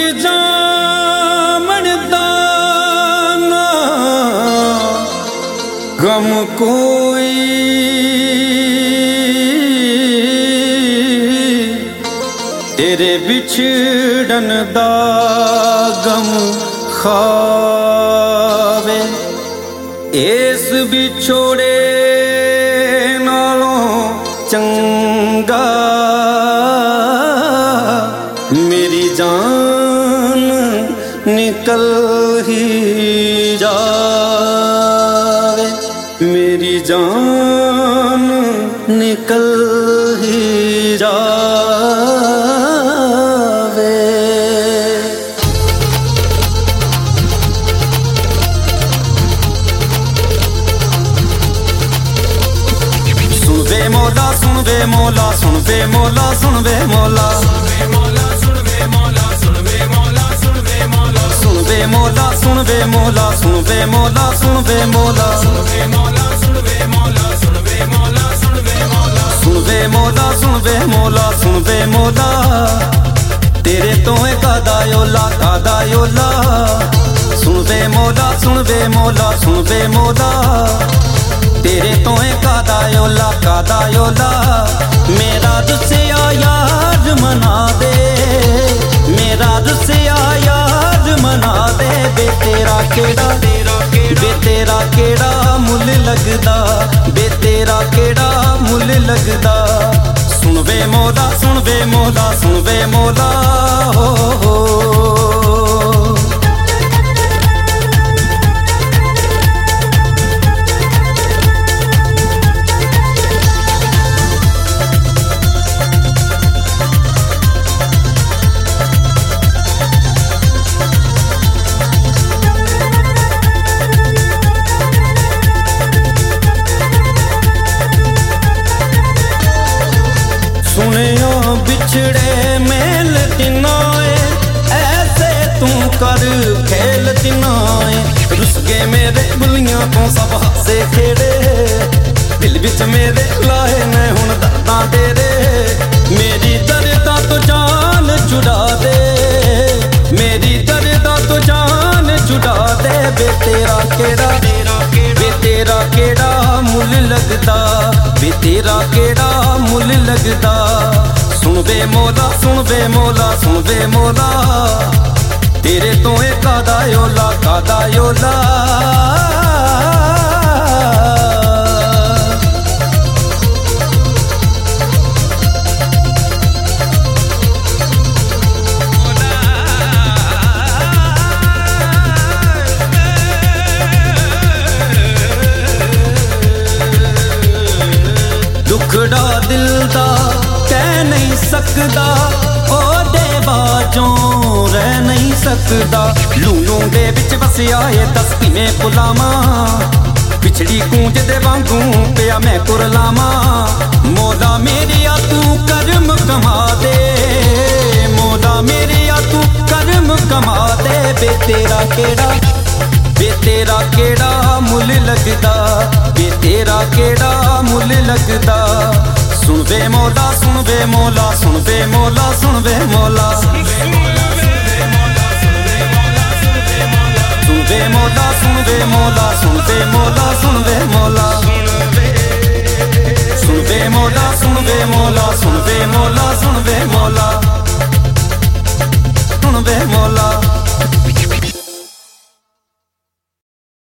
जामणदा ना गम कोई तेरे बिछड़न दा गम खावे इस बिछोड़े नालों चंगा मेरी जान निकल ही जावे मेरी जान निकल ही जावे। सुन वे मौला सुन वे मौला सुन वे मौला सुन वे मौला सुन वे मौला सुन वे मौला सुन वे मौला सुन वे मौला सुन वे मौला सुन वे मौला सुन वे मौला सुन वे मौला सुन वे मौला सुन वे मौला सुन वे मौला सुन वे मौला सुन वे मौला सुन वे मौला सुन वे मौला तेरे तो है कादा योला सुन वे मौला सुन वे मौला सुन वे मौला तेरे तो है कादा योला मेरा दुसिया याद मना दे मेरा दुसिया याद मना दे बे तेरा केड़ा मुल लगदा बे तेरा केड़ा मुल लगदा सुन वे मौला सुन वे मौला सुन वे मौला हो सुनिया बिछड़े मेल दिनाए ऐसे तू कर खेल दिनाए रुस गए मेरे बुलियां तो सब हासे खेड़े दिल विच मेरे लाए ने हुण दर्दां तेरे मेरी दर्दां तो जान छुड़ा दे मेरी दर्दां तो जान छुड़ा दे बे तेरा केड़ा मुल लगदा बे तेरा केड़ा मुल लगदा सुन वे मौला सुन वे मौला सुन वे मौला तेरे तो है कादा योला दुखड़ा दिल दा कह नहीं सकदा ओ दे बाजों रह नहीं सकदा लूनू दे विच वसिया है दस किवें पुलामा पिछड़ी गूंज दे वांगू पिया मैं कुरलामा मौला मेरे आ तू करम कमा दे मौला मेरे आ तू करम कमा दे बे तेरा केड़ा मुल लगदा बे तेरा केड़ा मुल लगदा सुन वे मौला सुन वे मौला सुन वे मौला सुन वे मौला सुन वे मौला सुन वे मौला सुन वे मौला सुन वे मौला सुन वे मौला सुन वे मौला सुन वे मौला सुन वे मौला सुन वे मौला सुन वे मौला सुन वे मौला